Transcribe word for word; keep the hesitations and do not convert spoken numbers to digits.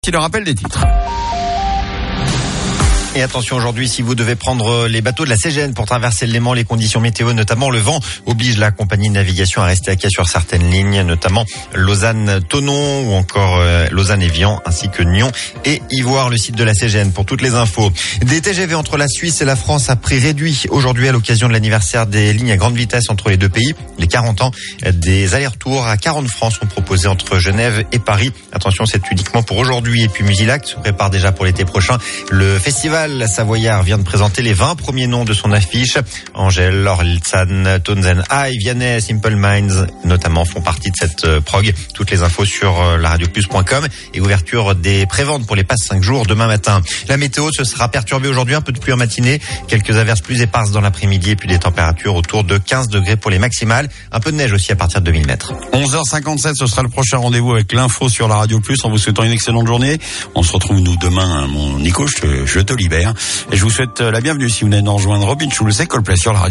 Qui le rappelle des titres. Et attention aujourd'hui, si vous devez prendre les bateaux de la C G N pour traverser le Léman, les conditions météo, notamment le vent, oblige la compagnie de navigation à rester à quai sur certaines lignes, notamment Lausanne-Thonon ou encore euh, Lausanne-Évian, ainsi que Nyon et Ivoire, le site de la C G N pour toutes les infos. Des T G V entre la Suisse et la France à prix réduit aujourd'hui à l'occasion de l'anniversaire des lignes à grande vitesse entre les deux pays. Les quarante ans des allers-retours à quarante francs sont proposés entre Genève et Paris. Attention, c'est uniquement pour aujourd'hui. Et puis Musilac se prépare déjà pour l'été prochain. Le festival La Savoyard vient de présenter les vingt premiers noms de son affiche. Angèle, Orelsan, Tonzen High, Vianney, Simple Minds, notamment, font partie de cette euh, prog. Toutes les infos sur euh, la radio plus point com et ouverture des préventes pour les passes cinq jours demain matin. La météo, ce sera perturbé aujourd'hui, un peu de pluie en matinée, quelques averses plus éparses dans l'après-midi et puis des températures autour de quinze degrés pour les maximales. Un peu de neige aussi à partir de deux mille mètres. onze heures cinquante-sept, ce sera le prochain rendez-vous avec l'info sur la radio plus, en vous souhaitant une excellente journée. On se retrouve nous demain, mon Nico, je te, je te libère. Et je vous souhaite la bienvenue si vous venez de nous rejoindre. Robin Schulz et Coldplay sur la radio.